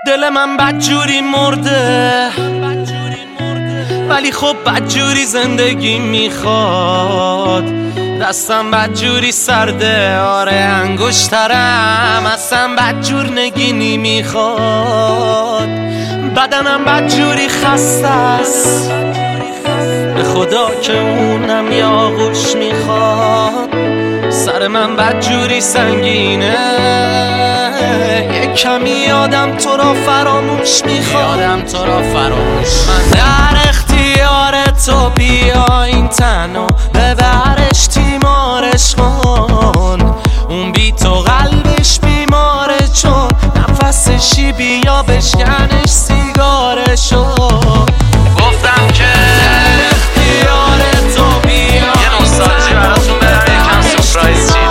دل من بدجوری مرده، ولی خب بدجوری زندگی میخواد. دستم بدجوری سرده، آره انگشترم اصلا بدجور نگینی میخواد. بدنم بدجوری خسته است، به خدا که اونم یه آغوش میخواد. سر من بدجوری سنگینه، یک کمی یادم تو را فراموش میخواد. من در اختیار تو، بیا این تنو ببرش تیمارش کن. اون بی تو قلبش بیماره، چون نفسشی بیا بشکنش سیگارشو. گفتم که اختیار تو، بیا یه نوستالژی براتون برم، یکم سورپرایز چیه.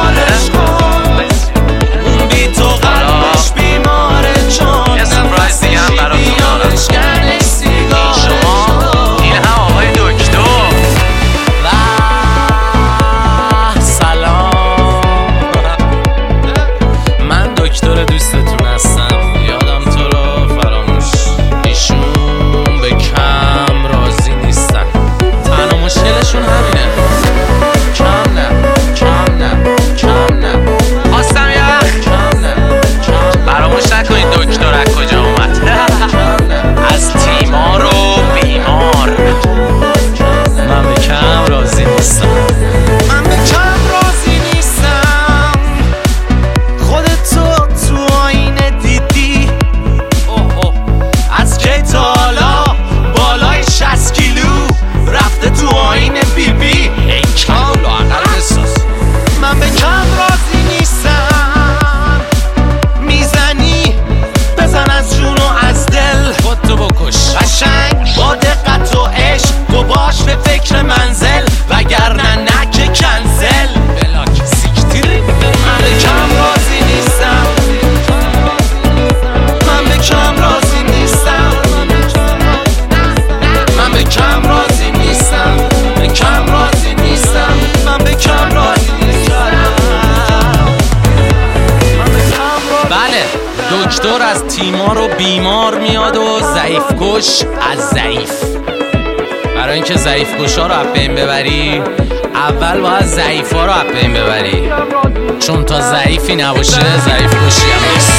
اون بی تو قلبش بیماره، چون یه سورپرایز دیگه هم براتون دارم. بشکنش سیگارشو. این هم آقای دکتر. سلام، من دکتر دوستتون هستم. یادم تو رو فراموش، ایشون به کم راضی نیستن. تنها مشکلشون همینه، کم نه خواستم یه وقت فراموش نکنید دکتر از کجا اومد. از تیمار و بیمار. من به کم راضی نیستم. خودتو تو آینه دیدی؟ از کی تا حالا بالای 60 کیلو رفته تو آینه بیبی؟ ای کم لااقل بساز. من به کم راضی نیستم. میزنی بزن از جون و از دل، خودتو بکش قشنگ با دقت و عشق. تو باش به فکر منزل، وگرنه نکه کنزل بلاک سیکتیری. من به کم راضی نیستم. من به کم راضی نیستم. من به کم راضی نیستم. به کم راضی نیستم. من به کم راضی نیستم. بله، دکتر از تیمار و بیمار میاد و ضعیف کش از ضعیف. برای اینکه ضعیف کشا رو از بین ببری، اول باید ضعیف ها رو از بین ببری، چون تا ضعیفی نباشه ضعیف کشی هم نیست.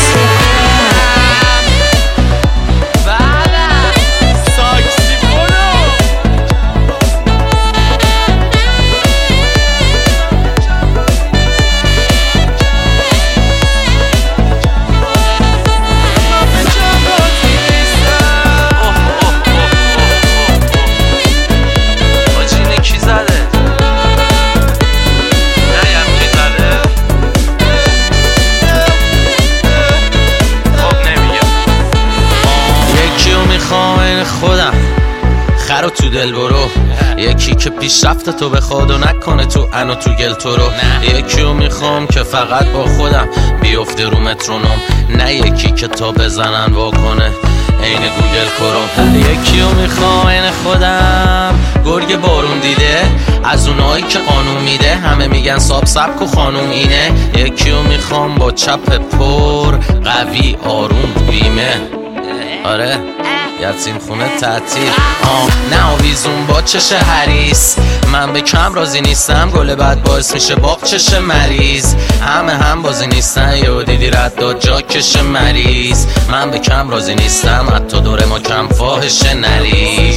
خودم خرو تو دل برو، یکی که پیشرفت تو بخواد و نکنه تو انو تو گل تو رو. یکیو میخوام که فقط با خودم بیفته رو مترونوم، نه یکی که تا بزنن واکنه عین گوگل کروم. یکیو میخوام عین خودم، گرگ بارون دیده، از اونایی که قانون میده. همه میگن ساب سبک و خانوم اینه. یکیو میخوام با چپ پر قوی آروم بیمه، آره یتیم خونه تعطیل، نه آویزون با چش حریص. من به کم راضی نیستم، گل بد باعث میشه باق چش مریض. همه هم بازی نیستن، یه دیدی رد داد جا کش مریض. من به کم راضی نیستم، حتی دور ما کم فاحش نریز.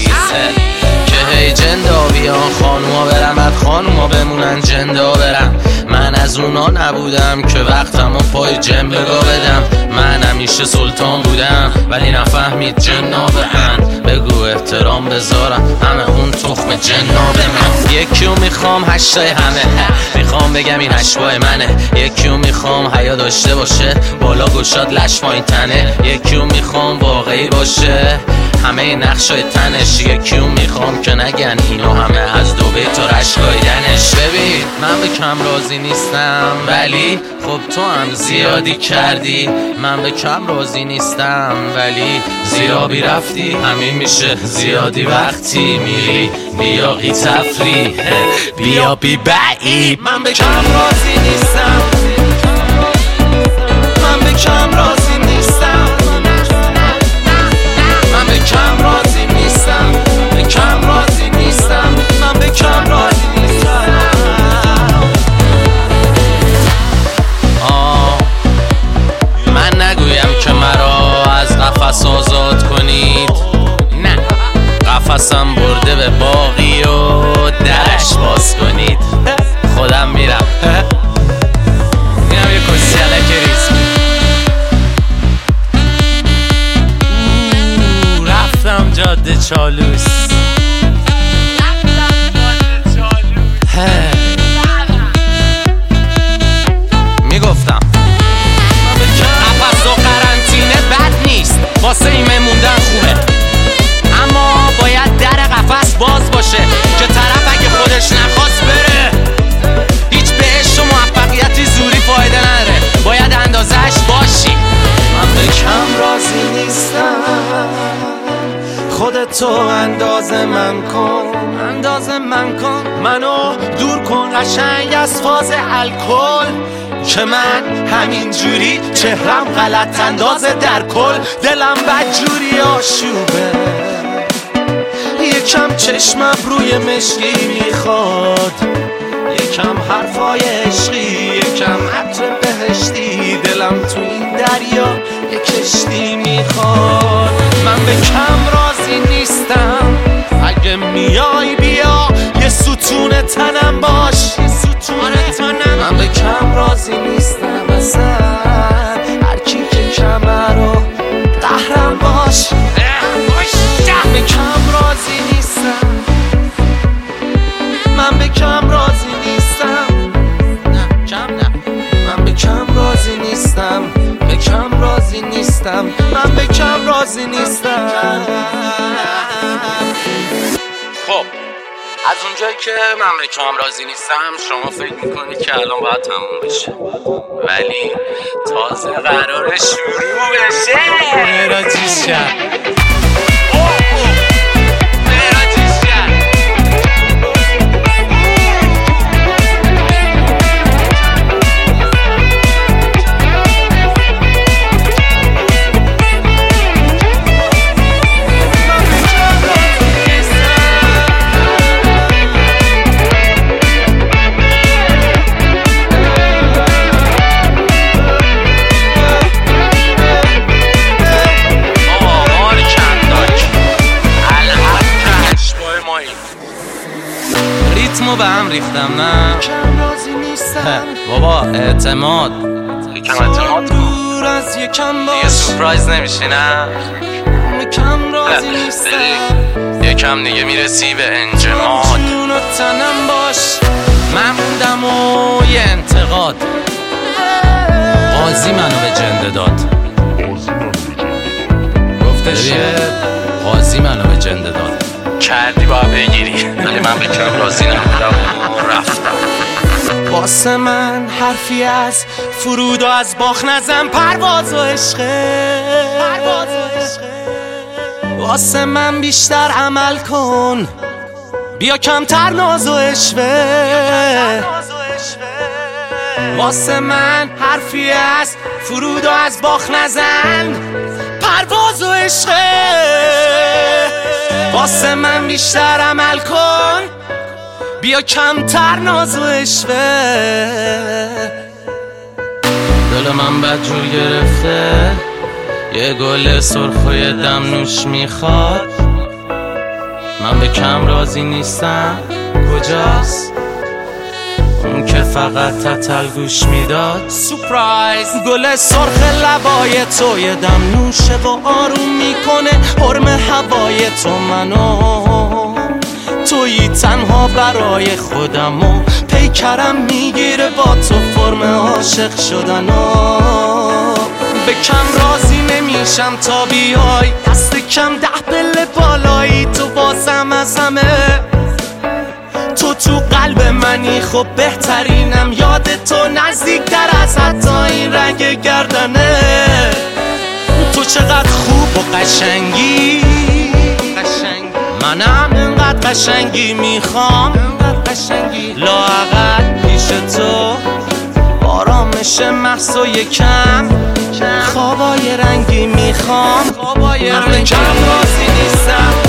که هی جندا بیان خانوما برن، بعد خانوما بمونن جندا برن. من از اونا نبودم که وقتمو پای جن بگا بدم. من همیشه سلطان بودم ولی نفهمید جنا بهن. بگو احترام بذارم، همه اون تخم جنا به من. یکیو میخوام هشتای همه، میخوام بگم این هشتای منه. یکیو میخوام حیا داشته باشه، بالا گشاد لش پایین تنه. یکیو میخوام واقعی باشه، همه نقشای تنش. یکیو میخوام که نگن اینو همه از دوبه تا رشگایدنش. ببین من به کم راضی نیستم، ولی خب تو هم زیادی کردی. من به کم راضی نیستم، ولی زیرابی رفتی. همین میشه زیادی وقتی میری بیا قی تفری بیا بی بعید. من به کم راضی نیستم. من به کم راضی نیستم. قفس آزاد کنید. نه قفسم برده به باقی و درش باز کنید. خودم میرم اینم یه کسیلک ریزمی. رفتم جاده چالوس. میگفتم قفس و قرنطینه بد نیست، واسه ایمه موندن خوبه، اما باید در قفس باز باشه که طرف اگه خودش نخواست بره. هیچ بهش و موفقیتی زوری فایده نداره، باید اندازهش باشی. من به کم راضی نیستم، خودتو اندازه من کن، منو دور کن قشنگ از فاز الکل، که من همین جوری چهرم غلط اندازه در کل. دلم بدجوری آشوبه، یکم چشمم روی مشکی میخواد، یکم حرفای عشقی، یکم عطر بهشتی. دلم تو این دریا یک کشتی میخواد. من به کم راضی نیستم، اگه میای بیا یه ستون تنم باش. من به کم راضی نیستم اصلا، هر کی که کمه رو قهرم باش. به کم راضی نیستم، من به کم راضی نیستم، نه کم نه. من به کم راضی نیستم، به کم راضی نیستم، من به کم راضی نیستم. خب از اونجایی که من به کم راضی نیستم، شما فکر میکنید که الان باید تموم بشه، ولی تازه قراره شروع بشه. مراجیش کرد ریتمو به هم ریختم. نه بابا اعتماد، یکم اعتماد کن، دیگه سورپرایز نمیشی. نه یکم دیگه میرسی به انجماد. من موندم و یه انتقاد، قاضی منو به جنده داد. گفتش قاضی منو به جنده داد، کردی باید بگیری، ولی من به کم راضی نبودم و رفتم. واسه من حرفی از فرود و از باخ نزن، پرواز و عشقه. واسه من بیشتر عمل کن، بیا کمتر ناز و عشوه. واسه من حرفی از فرود و از باخ نزن، پرواز و عشقه. واسه من بیشتر عمل کن، بیا کمتر ناز و عشوه. دل من بدجور گرفته، یه گل سرخ و یه دم نوش میخواد. من به کم راضی نیستم، کجاست اون که فقط تتل گوش میداد؟ سورپرایز گل سرخ لبای تو یه دم نوشه و آروم میکنه حرم هوای تو. منو تویی تنها برای خودم و پیکرم میگیره با تو فرم عاشق شدن و به کم راضی نمیشم تا بیای دست کم 10 پله بالایی. تو بازم از همه تو قلب منی، خب بهترینم. یاد تو نزدیکتر از حتی این رنگ گردنه. تو چقدر خوب و قشنگی، منم انقدر قشنگی میخوام. لااقل پیش تو آرامش محض و یکم خوابای رنگی میخوام. من به کم راضی نیستم،